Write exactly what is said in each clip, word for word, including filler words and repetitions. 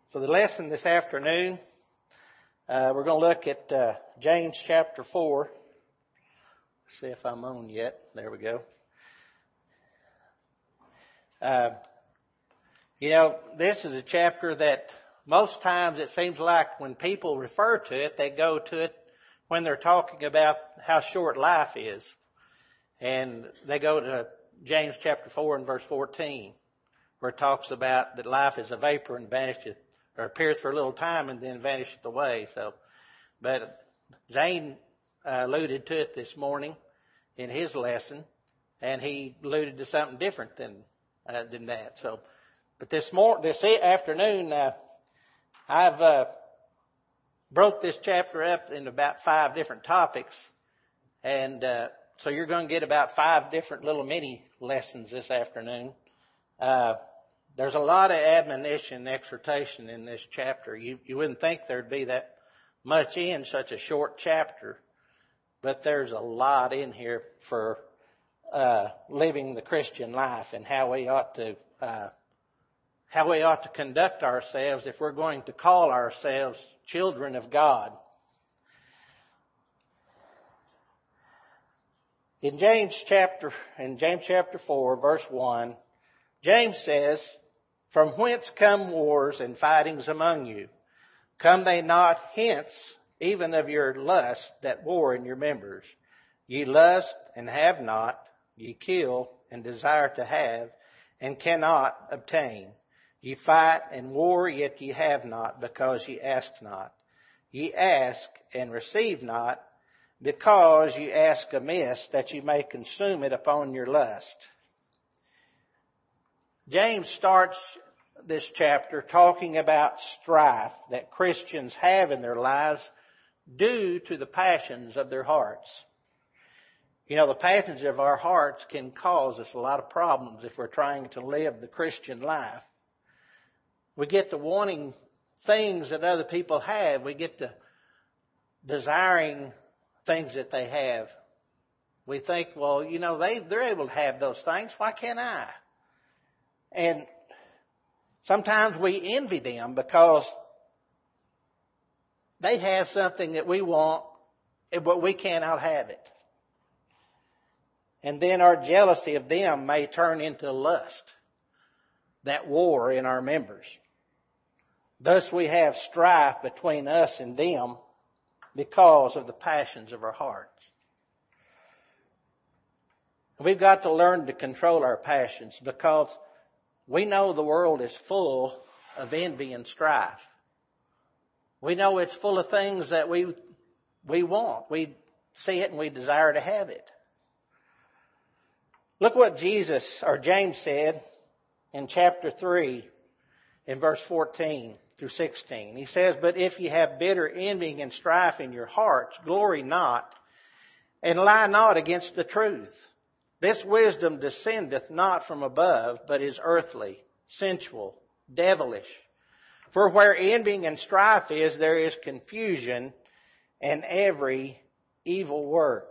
For the lesson this afternoon, uh, we're going to look at uh, James chapter four. See if I'm on yet. There we go. Uh, you know, this is a chapter that most times it seems like when people refer to it, they go to it when they're talking about how short life is. And they go to James chapter four and verse fourteen, where it talks about that life is a vapor and vanisheth, or appeareth for a little time and then vanisheth away. So, but Zane uh, alluded to it this morning in his lesson, and he alluded to something different than uh, than that. So, but this morning, this afternoon, uh, I've uh, broke this chapter up into about five different topics, and uh, so you're going to get about five different little mini lessons this afternoon. Uh, there's a lot of admonition and exhortation in this chapter. You, you wouldn't think there'd be that much in such a short chapter, but there's a lot in here for uh, living the Christian life and how we ought to uh, how we ought to conduct ourselves if we're going to call ourselves children of God. In James chapter in James chapter four, verse one, James says, "From whence come wars and fightings among you? Come they not hence, even of your lust that war in your members? Ye lust and have not, ye kill and desire to have, and cannot obtain. Ye fight and war, yet ye have not, because ye ask not. Ye ask and receive not, because ye ask amiss, that ye may consume it upon your lust." James starts this chapter talking about strife that Christians have in their lives due to the passions of their hearts. You know, the passions of our hearts can cause us a lot of problems if we're trying to live the Christian life. We get to wanting things that other people have. We get to desiring things that they have. We think, well, you know, they, they're able to have those things. Why can't I? And sometimes we envy them because they have something that we want, but we cannot have it. And then our jealousy of them may turn into lust, that war in our members. Thus we have strife between us and them because of the passions of our hearts. We've got to learn to control our passions because we know the world is full of envy and strife. We know it's full of things that we we want. We see it and we desire to have it. Look what Jesus or James said in chapter three in verse fourteen through sixteen. He says, "But if ye have bitter envying and strife in your hearts, glory not, and lie not against the truth. This wisdom descendeth not from above, but is earthly, sensual, devilish. For where envying and strife is, there is confusion and every evil work."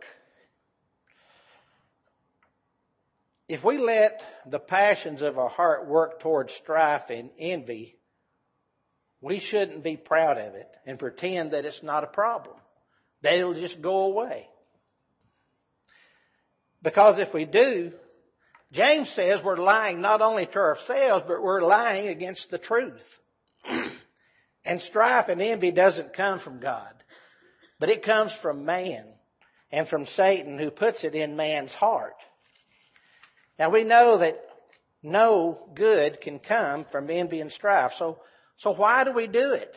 If we let the passions of our heart work towards strife and envy, we shouldn't be proud of it and pretend that it's not a problem, that it'll just go away. Because if we do, James says we're lying not only to ourselves, but we're lying against the truth. And strife and envy doesn't come from God, but it comes from man and from Satan, who puts it in man's heart. Now we know that no good can come from envy and strife. So, so why do we do it?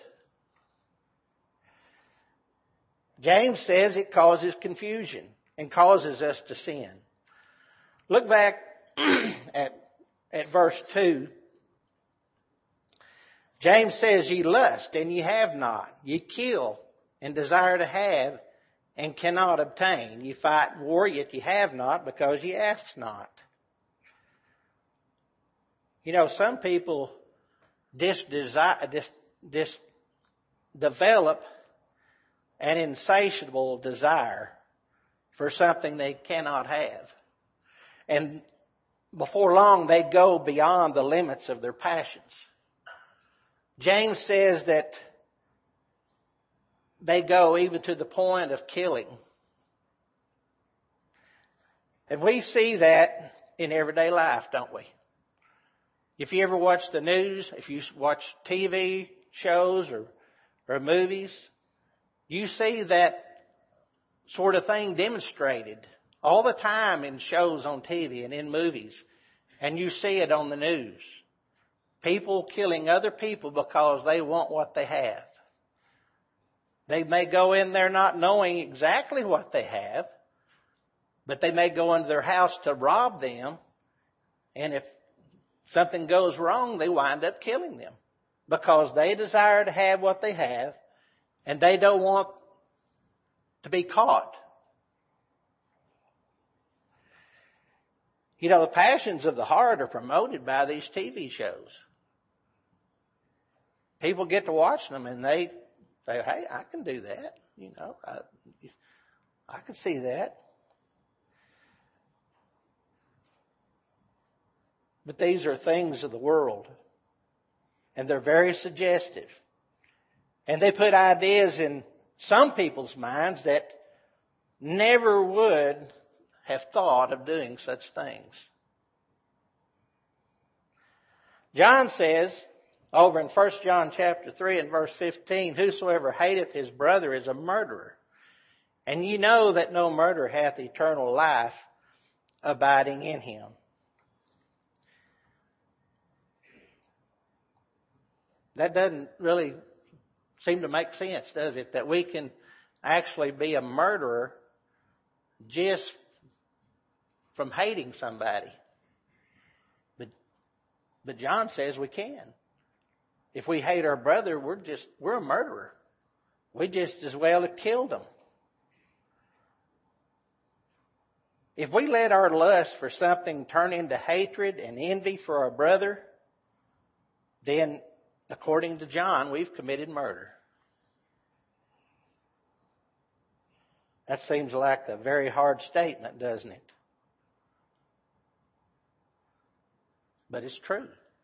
James says it causes confusion and causes us to sin. Look back at, at verse two. James says, "Ye lust and ye have not. Ye kill and desire to have and cannot obtain. Ye fight war, yet ye have not, because ye ask not." You know, some people dis desire, dis, dis develop an insatiable desire for something they cannot have. And before long, they go beyond the limits of their passions. James says that they go even to the point of killing. And we see that in everyday life, don't we? If you ever watch the news, if you watch T V shows or, or movies, you see that sort of thing demonstrated all the time in shows on T V and in movies. And you see it on the news. People killing other people because they want what they have. They may go in there not knowing exactly what they have, but they may go into their house to rob them, and if something goes wrong, they wind up killing them because they desire to have what they have, and they don't want to be caught. You know, the passions of the heart are promoted by these T V shows. People get to watch them and they say, hey, I can do that. You know, I, I can see that. But these are things of the world. And they're very suggestive. And they put ideas in some people's minds that never would have thought of doing such things. John says, over in First John chapter three and verse fifteen, whosoever hateth his brother is a murderer. And ye know that no murderer hath eternal life abiding in him. That doesn't really seem to make sense, does it? That we can actually be a murderer just from hating somebody. But, but John says we can. If we hate our brother, we're just, we're a murderer. We just as well have killed him. If we let our lust for something turn into hatred and envy for our brother, then according to John, we've committed murder. That seems like a very hard statement, doesn't it? But it's true.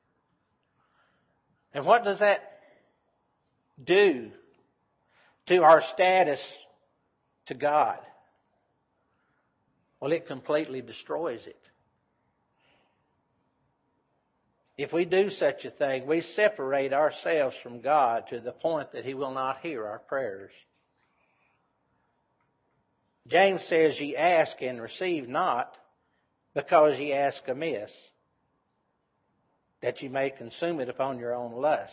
And what does that do to our status to God? Well, it completely destroys it. If we do such a thing, we separate ourselves from God to the point that He will not hear our prayers. James says, ye ask and receive not, because ye ask amiss, that ye may consume it upon your own lust.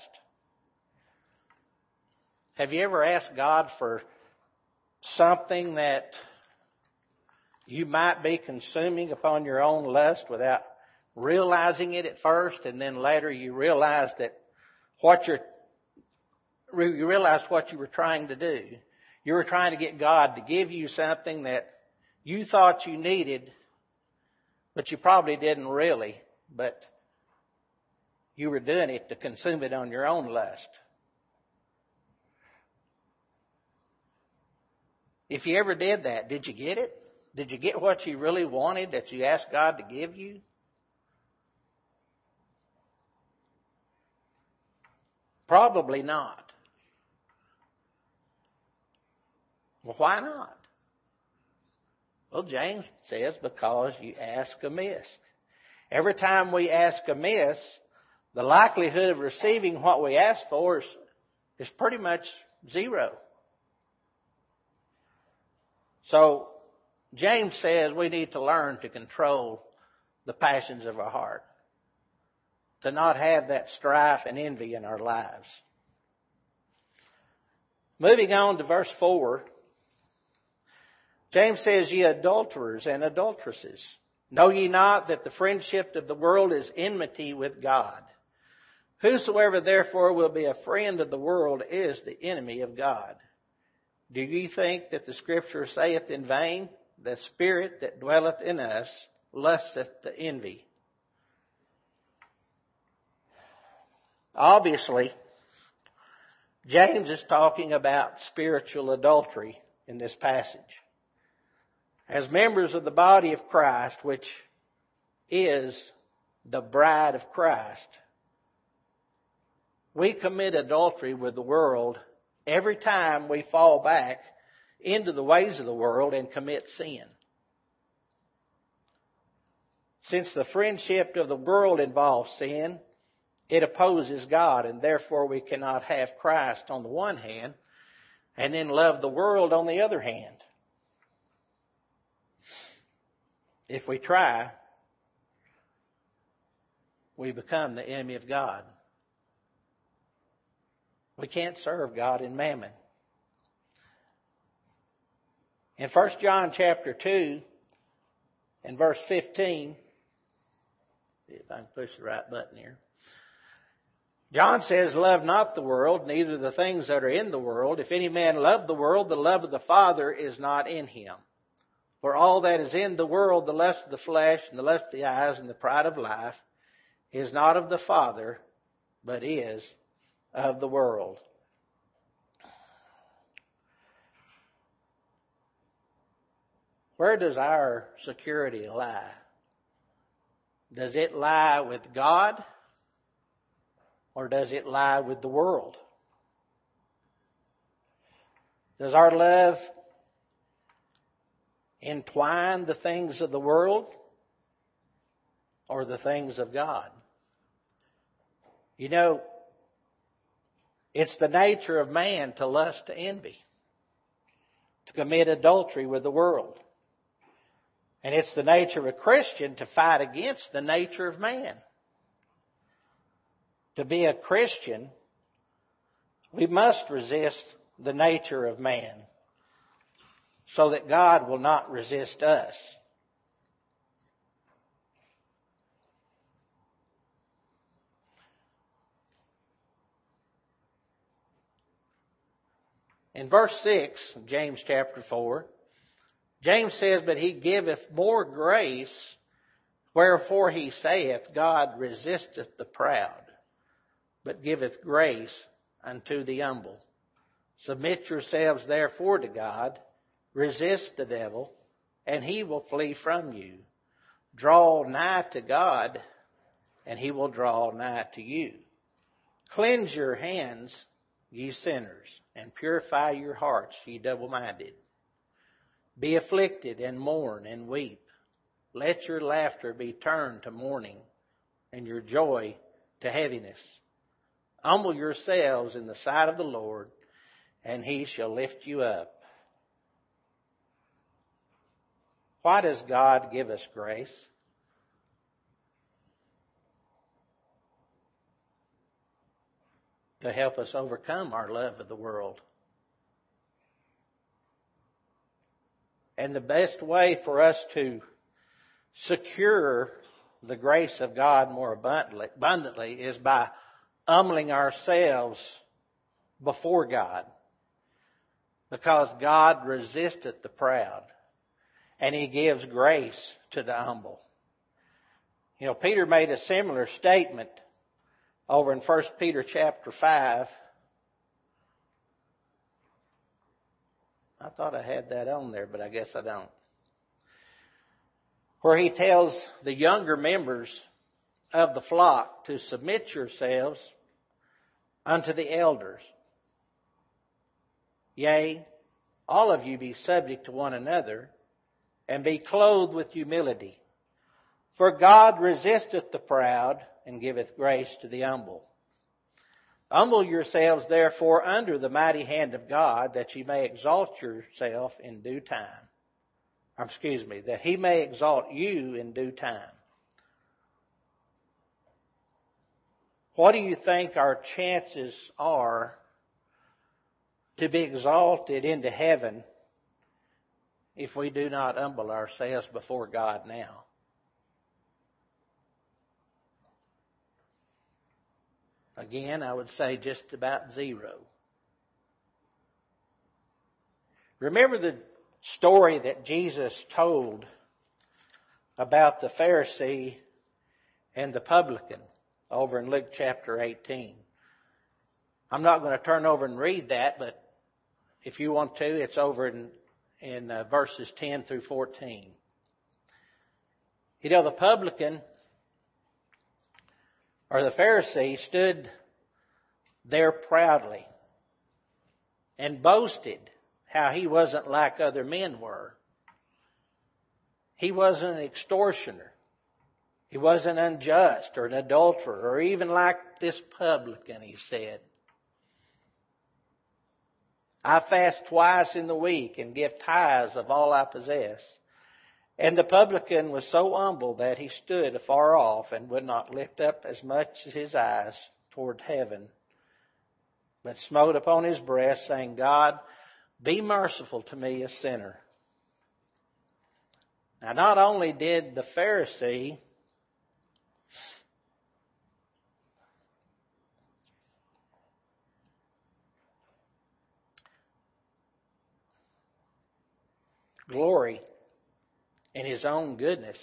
Have you ever asked God for something that you might be consuming upon your own lust without realizing it at first, and then later you realize that what you're, you realized what you were trying to do? You were trying to get God to give you something that you thought you needed, but you probably didn't really, but you were doing it to consume it on your own lust. If you ever did that, did you get it? Did you get what you really wanted that you asked God to give you? Probably not. Well, why not? Well, James says, because you ask amiss. Every time we ask amiss, the likelihood of receiving what we ask for is, is pretty much zero. So, James says we need to learn to control the passions of our heart, to not have that strife and envy in our lives. Moving on to verse four, James says, ye adulterers and adulteresses, know ye not that the friendship of the world is enmity with God? Whosoever therefore will be a friend of the world is the enemy of God. Do ye think that the Scripture saith in vain, the Spirit that dwelleth in us lusteth to envy? Obviously, James is talking about spiritual adultery in this passage. As members of the body of Christ, which is the bride of Christ, we commit adultery with the world every time we fall back into the ways of the world and commit sin. Since the friendship of the world involves sin, it opposes God, and therefore we cannot have Christ on the one hand and then love the world on the other hand. If we try, we become the enemy of God. We can't serve God and mammon. In First John chapter two and verse fifteen, see if I can push the right button here. John says, love not the world, neither the things that are in the world. If any man love the world, the love of the Father is not in him. For all that is in the world, the lust of the flesh, and the lust of the eyes, and the pride of life, is not of the Father, but is of the world. Where does our security lie? Does it lie with God, or does it lie with the world? Does our love entwine the things of the world or the things of God? You know, it's the nature of man to lust, to envy, to commit adultery with the world. And it's the nature of a Christian to fight against the nature of man. To be a Christian, we must resist the nature of man so that God will not resist us. In verse six of James chapter four, James says, but he giveth more grace, wherefore he saith, God resisteth the proud, but giveth grace unto the humble. Submit yourselves therefore to God, resist the devil, and he will flee from you. Draw nigh to God, and he will draw nigh to you. Cleanse your hands, ye sinners, and purify your hearts, ye double-minded. Be afflicted, and mourn, and weep. Let your laughter be turned to mourning, and your joy to heaviness. Humble yourselves in the sight of the Lord, and he shall lift you up. Why does God give us grace? To help us overcome our love of the world. And the best way for us to secure the grace of God more abundantly, abundantly is by humbling ourselves before God. Because God resisteth the proud, and he gives grace to the humble. You know, Peter made a similar statement over in First Peter chapter five. I thought I had that on there, but I guess I don't. Where he tells the younger members of the flock to submit yourselves unto the elders. Yea, all of you be subject to one another, and be clothed with humility. For God resisteth the proud, and giveth grace to the humble. Humble yourselves therefore under the mighty hand of God, that ye may exalt yourself in due time. Or, excuse me, that he may exalt you in due time. What do you think our chances are to be exalted into heaven if we do not humble ourselves before God now? Again, I would say just about zero. Remember the story that Jesus told about the Pharisee and the publican over in Luke chapter eighteen. I'm not going to turn over and read that, but if you want to, it's over in, in uh, verses ten through fourteen. You know, the publican or the Pharisee stood there proudly and boasted how he wasn't like other men were. He wasn't an extortioner. He wasn't unjust or an adulterer or even like this publican, he said. I fast twice in the week and give tithes of all I possess. And the publican was so humble that he stood afar off and would not lift up as much as his eyes toward heaven, but smote upon his breast, saying, God, be merciful to me, a sinner. Now, not only did the Pharisee glory in his own goodness,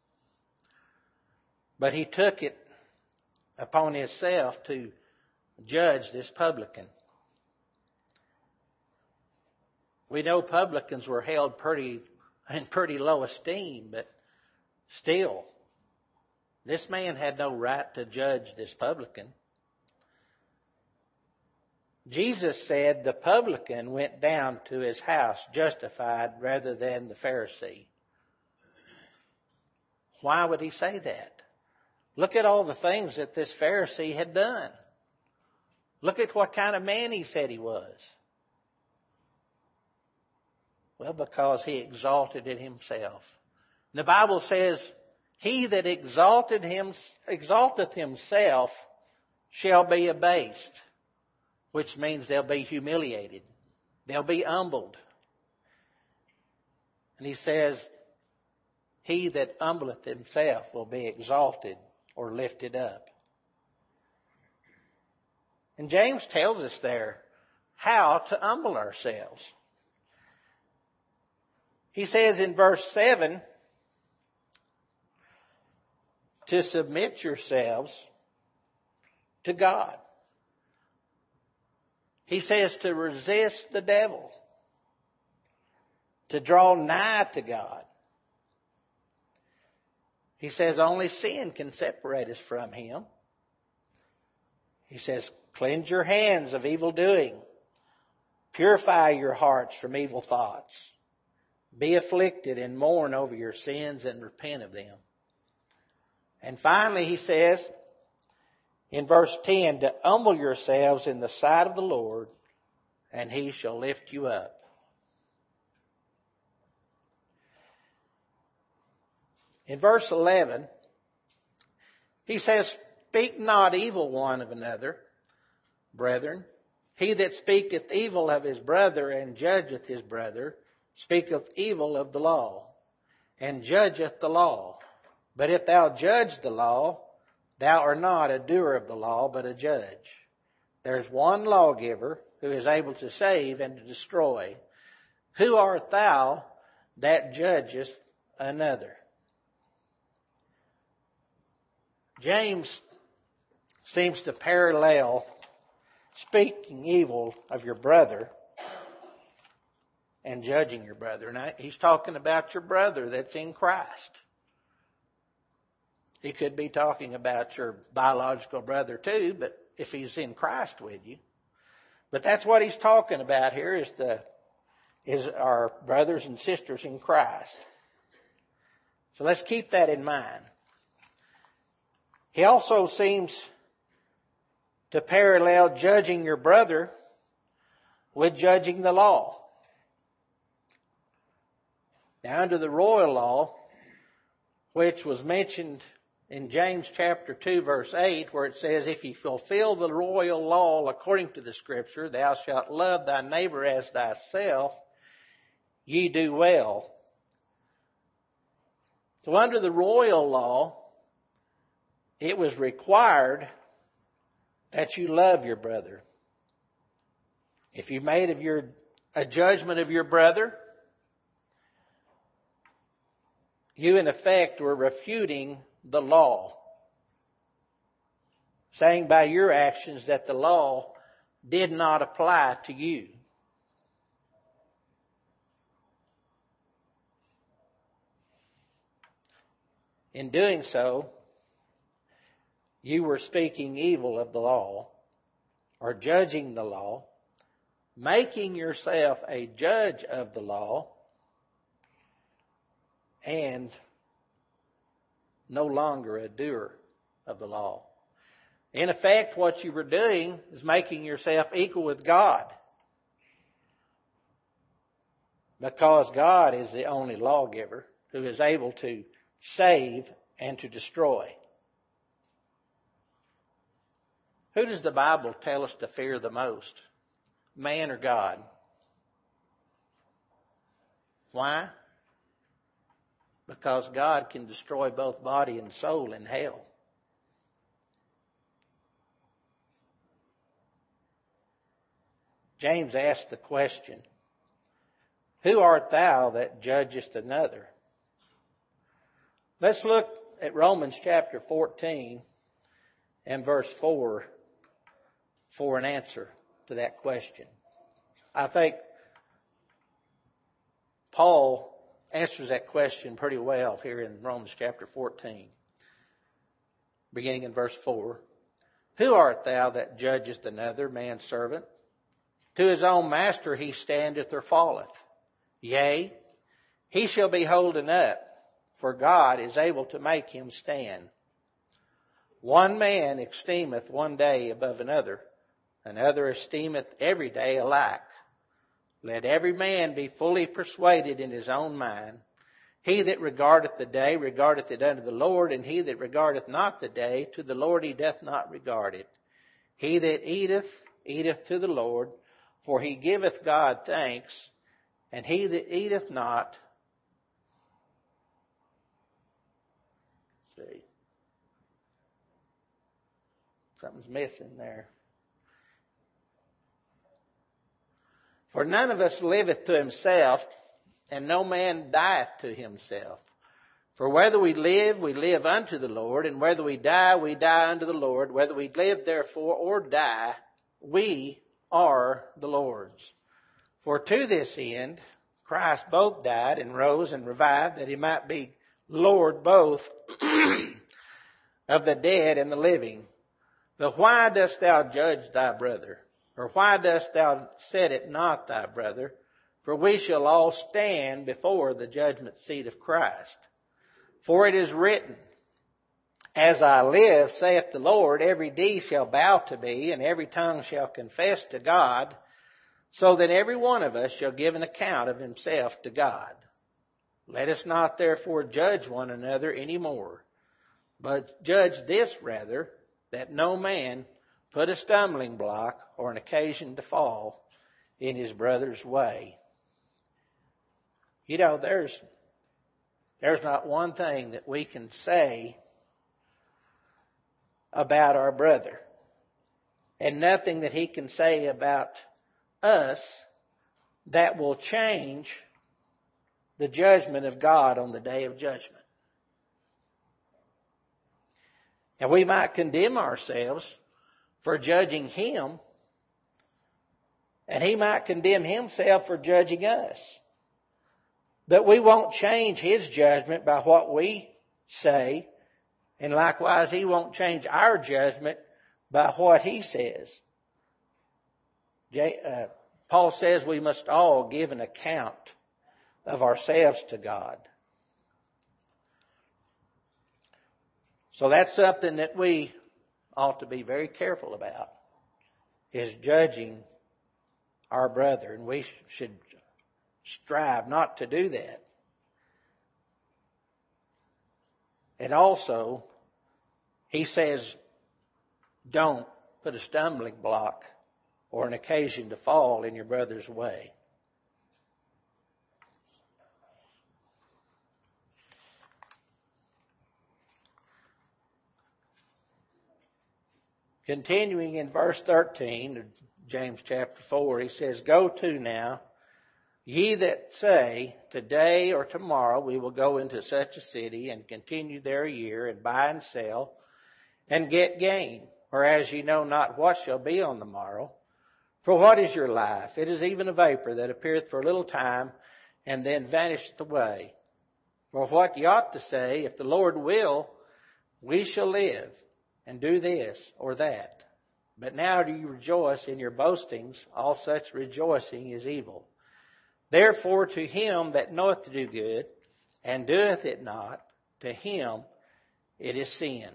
but he took it upon himself to judge this publican. We know publicans were held pretty in pretty low esteem, but still, this man had no right to judge this publican. Jesus said the publican went down to his house justified rather than the Pharisee. Why would he say that? Look at all the things that this Pharisee had done. Look at what kind of man he said he was. Well, because he exalted in himself. The Bible says, he that exalted him, exalteth himself shall be abased, which means they'll be humiliated. They'll be humbled. And he says, he that humbleth himself will be exalted or lifted up. And James tells us there how to humble ourselves. He says in verse seven, to submit yourselves to God. He says to resist the devil, to draw nigh to God. He says only sin can separate us from Him. He says, cleanse your hands of evil doing. Purify your hearts from evil thoughts. Be afflicted and mourn over your sins and repent of them. And finally, he says in verse ten, to humble yourselves in the sight of the Lord, and He shall lift you up. In verse eleven, he says, speak not evil one of another, brethren. He that speaketh evil of his brother and judgeth his brother, speaketh evil of the law, and judgeth the law. But if thou judge the law, thou art not a doer of the law, but a judge. There is one lawgiver who is able to save and to destroy. Who art thou that judgest another? James seems to parallel speaking evil of your brother and judging your brother. Now, he's talking about your brother that's in Christ. He could be talking about your biological brother too, but if he's in Christ with you. But that's what he's talking about here is the is our brothers and sisters in Christ. So let's keep that in mind. He also seems to parallel judging your brother with judging the law. Now, under the royal law, which was mentioned in James chapter two, verse eight, where it says, if ye fulfill the royal law according to the Scripture, thou shalt love thy neighbor as thyself, ye do well. So under the royal law, it was required that you love your brother. If you made of your a judgment of your brother, you in effect were refuting the law, saying by your actions that the law did not apply to you. In doing so, you were speaking evil of the law or judging the law, making yourself a judge of the law, and no longer a doer of the law. In effect, what you were doing is making yourself equal with God, because God is the only lawgiver who is able to save and to destroy. Who does the Bible tell us to fear the most? Man or God? Why? Because God can destroy both body and soul in hell. James asked the question, who art thou that judgest another? Let's look at Romans chapter fourteen and verse four for an answer to that question. I think Paul answers that question pretty well here in Romans chapter fourteen, beginning in verse four. Who art thou that judgest another man's servant? To his own master he standeth or falleth. Yea, he shall be holden up, for God is able to make him stand. One man esteemeth one day above another, another esteemeth every day alike. Let every man be fully persuaded in his own mind. He that regardeth the day regardeth it unto the Lord, and he that regardeth not the day, to the Lord he doth not regard it. He that eateth, eateth to the Lord, for he giveth God thanks, and he that eateth not, see, something's missing there. For none of us liveth to himself, and no man dieth to himself. For whether we live, we live unto the Lord, and whether we die, we die unto the Lord. Whether we live, therefore, or die, we are the Lord's. For to this end Christ both died and rose and revived, that he might be Lord both of the dead and the living. But why dost thou judge thy brother? Or why dost thou set it not thy brother? For we shall all stand before the judgment seat of Christ. For it is written, As I live, saith the Lord, every knee shall bow to me, and every tongue shall confess to God, so that every one of us shall give an account of himself to God. Let us not therefore judge one another any more, but judge this rather, that no man put a stumbling block or an occasion to fall in his brother's way. You know, there's, there's not one thing that we can say about our brother, and nothing that he can say about us that will change the judgment of God on the day of judgment. And we might condemn ourselves for judging him, and he might condemn himself for judging us. But we won't change his judgment by what we say, and likewise he won't change our judgment by what he says. Uh, Paul says we must all give an account of ourselves to God. So that's something that we ought to be very careful about, is judging our brother, and we should strive not to do that. And also, he says, don't put a stumbling block or an occasion to fall in your brother's way. Continuing in verse thirteen of James chapter four, he says, Go to now, ye that say, today or tomorrow we will go into such a city and continue there a year and buy and sell and get gain. Whereas ye know not what shall be on the morrow. For what is your life? It is even a vapor that appeareth for a little time and then vanisheth away. For what ye ought to say, if the Lord will, we shall live and do this or that. But now do you rejoice in your boastings? All such rejoicing is evil. Therefore to him that knoweth to do good, and doeth it not, to him it is sin.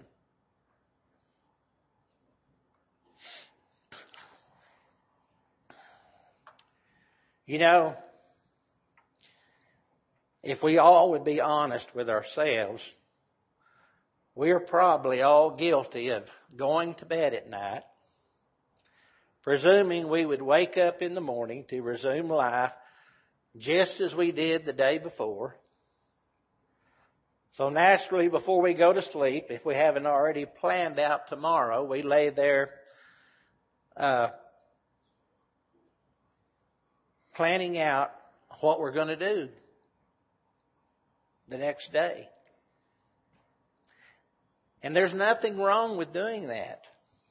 You know, if we all would be honest with ourselves, we are probably all guilty of going to bed at night, presuming we would wake up in the morning to resume life just as we did the day before. So naturally, before we go to sleep, if we haven't already planned out tomorrow, we lay there uh, planning out what we're going to do the next day. And there's nothing wrong with doing that,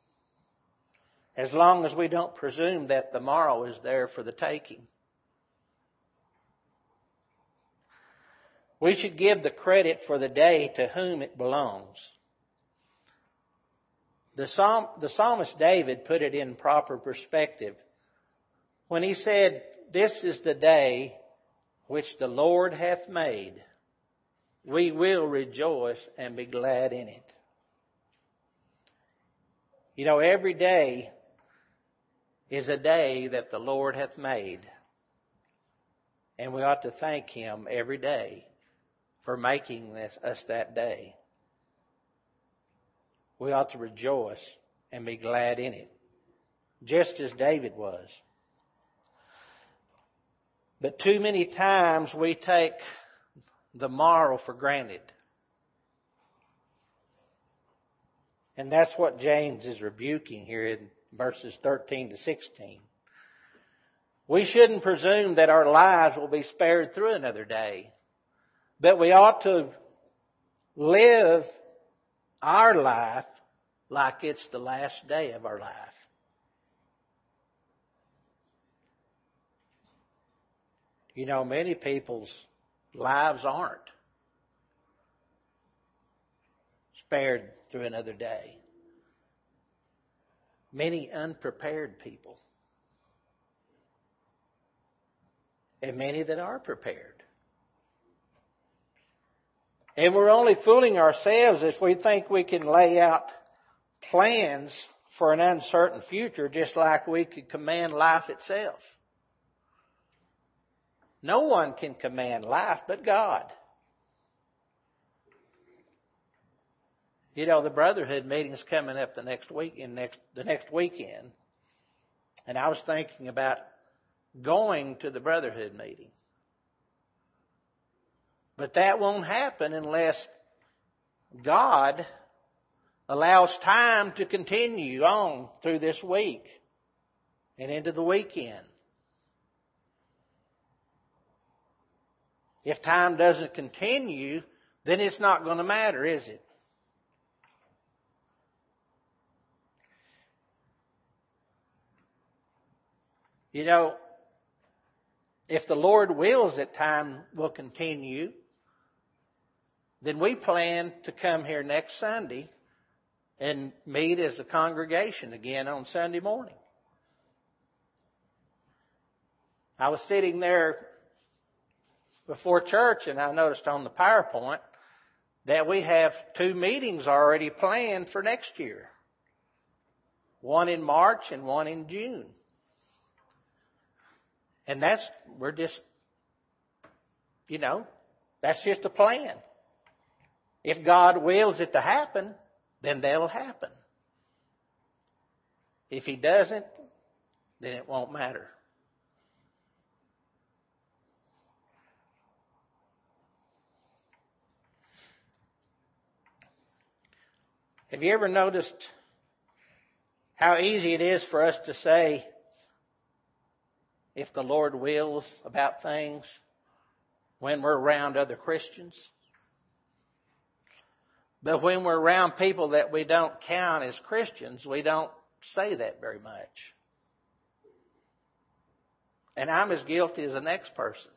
as long as we don't presume that tomorrow is there for the taking. We should give the credit for the day to whom it belongs. The, psalm, the psalmist David put it in proper perspective when he said, "This is the day which the Lord hath made. We will rejoice and be glad in it." You know, every day is a day that the Lord hath made. And we ought to thank Him every day for making this, us that day. We ought to rejoice and be glad in it, just as David was. But too many times we take the morrow for granted. And that's what James is rebuking here in verses thirteen to sixteen. We shouldn't presume that our lives will be spared through another day, but we ought to live our life like it's the last day of our life. You know, many people's lives aren't spared through another day. Many unprepared people. And many that are prepared. And we're only fooling ourselves if we think we can lay out plans for an uncertain future just like we could command life itself. No one can command life but God. You know, the Brotherhood meeting's coming up the next week, in next the next weekend, and I was thinking about going to the Brotherhood meeting, but that won't happen unless God allows time to continue on through this week and into the weekend. If time doesn't continue, then it's not going to matter, is it? You know, if the Lord wills that time will continue, then we plan to come here next Sunday and meet as a congregation again on Sunday morning. I was sitting there before church and I noticed on the PowerPoint that we have two meetings already planned for next year. One in March and one in June. And that's, we're just, you know, that's just a plan. If God wills it to happen, then that'll happen. If He doesn't, then it won't matter. Have you ever noticed how easy it is for us to say, if the Lord wills about things, when we're around other Christians? But when we're around people that we don't count as Christians, we don't say that very much. And I'm as guilty as the next person.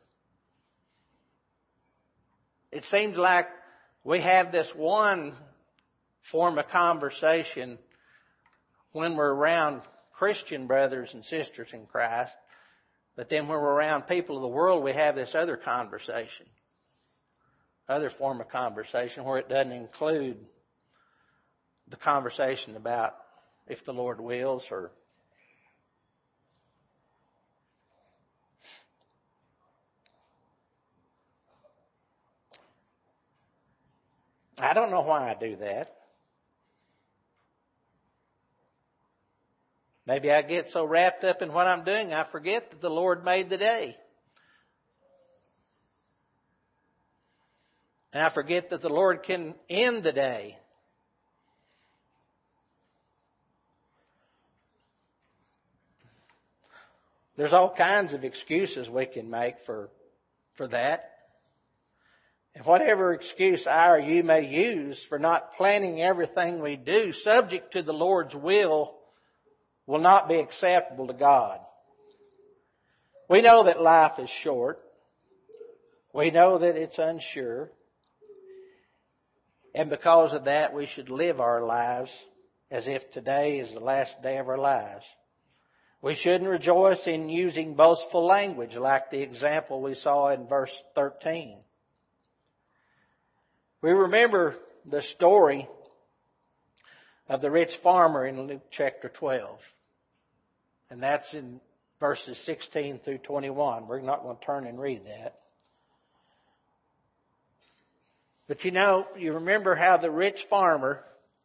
It seems like we have this one form of conversation when we're around Christian brothers and sisters in Christ. But then when we're around people of the world, we have this other conversation, other form of conversation where it doesn't include the conversation about if the Lord wills or I don't know why I do that. Maybe I get so wrapped up in what I'm doing, I forget that the Lord made the day. And I forget that the Lord can end the day. There's all kinds of excuses we can make for, for that. And whatever excuse I or you may use for not planning everything we do subject to the Lord's will will not be acceptable to God. We know that life is short. We know that it's unsure. And because of that, we should live our lives as if today is the last day of our lives. We shouldn't rejoice in using boastful language like the example we saw in verse thirteen. We remember the story of the rich farmer in Luke chapter twelve. And that's in verses sixteen through twenty-one. We're not going to turn and read that. But you know, you remember how the rich farmer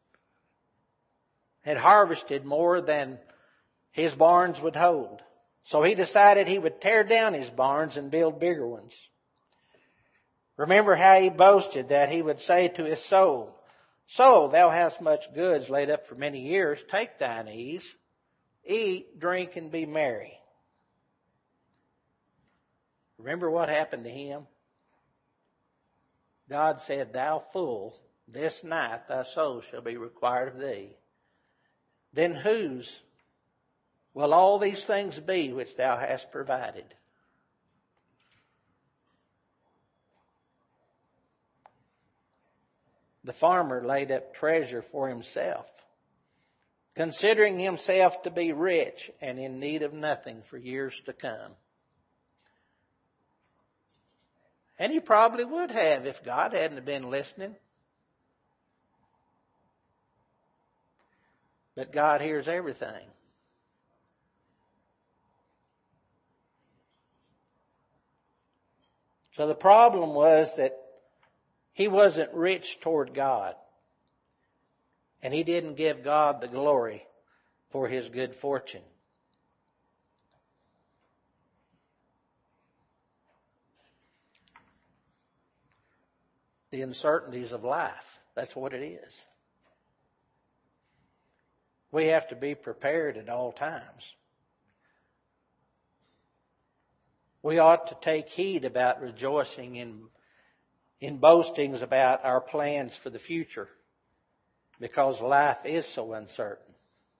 had harvested more than his barns would hold. So he decided he would tear down his barns and build bigger ones. Remember how he boasted that he would say to his soul, "Soul, thou hast much goods laid up for many years. Take thine ease. Eat, drink, and be merry." Remember what happened to him? God said, "Thou fool, this night thy soul shall be required of thee. Then whose will all these things be which thou hast provided?" The farmer laid up treasure for himself, considering himself to be rich and in need of nothing for years to come. And he probably would have if God hadn't been listening. But God hears everything. So the problem was that he wasn't rich toward God. And he didn't give God the glory for his good fortune. The uncertainties of life. That's what it is. We have to be prepared at all times. We ought to take heed about rejoicing in, in boastings about our plans for the future, because life is so uncertain.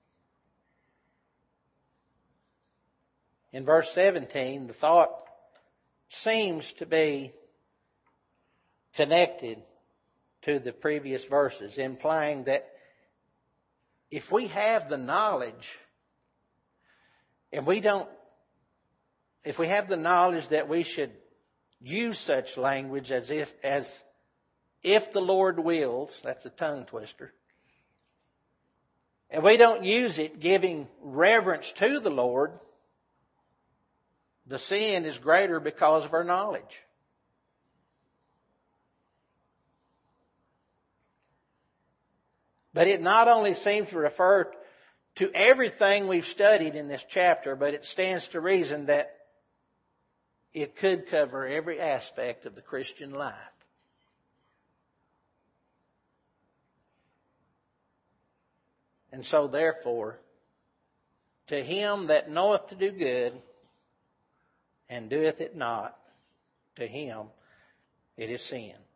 In verse seventeen, the thought seems to be connected to the previous verses, implying that if we have the knowledge, and we don't, if we have the knowledge that we should use such language as if, as if the Lord wills, that's a tongue twister, and we don't use it giving reverence to the Lord, the sin is greater because of our knowledge. But it not only seems to refer to everything we've studied in this chapter, but it stands to reason that it could cover every aspect of the Christian life. And so therefore, to him that knoweth to do good and doeth it not, to him it is sin.